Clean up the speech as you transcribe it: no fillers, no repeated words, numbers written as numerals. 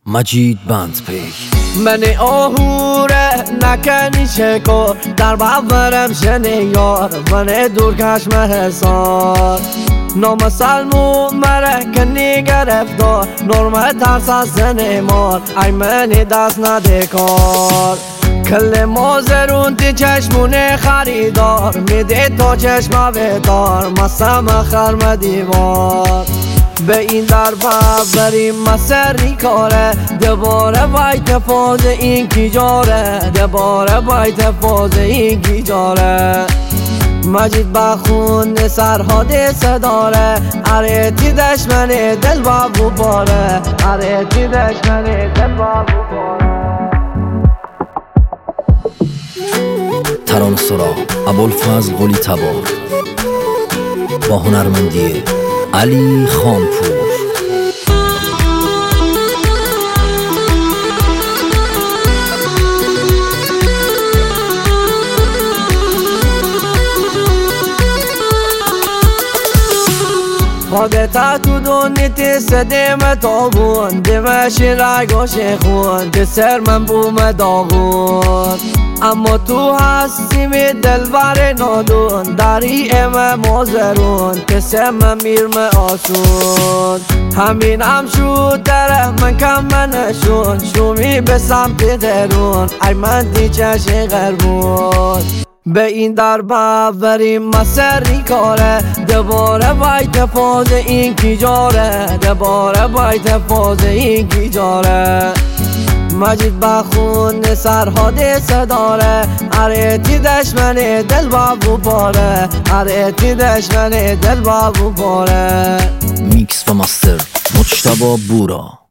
مجید بندپی من آهوره نکنی شکر در باورم شنیار من دورکش حسار نامسلمو مرکنی گرفتار نرمه ترس از زن مار ای منی دست نده کار کل مازرون تی چشمونه خریدار میده تا چشم ویدار مسم خرم دیوار به این در بریم مسری کاره دوباره بایت فاز این کی جاره دوباره بایت فاز این کی جاره مجید بخون سرحاد صداره اره تی دشمن دل بابو باره اره تی دشمن دل بابو باره ترانه سرا ابوالفضل قلی تبار با هنرمندی علی خانپور. خودتا تو دونی تی سدیم تابون دیمشی رگاش خون تی سر من بوم داغون اما تو هستی می دلبر نادون داری ام مازرون تی سر من میرم آسون همین هم شد دره من کم منشون شومی به سمت درون ای من تی چشی غربون به این در بریم مسری کاره دوباره بایت فاز این کی جاره دوباره بایت فاز این کی جاره مجید بخون سرحاد صداره اره تی دشمن دل بابو باره اره تی دشمن دل بابو باره. میکس و مستر مجتبی بورا.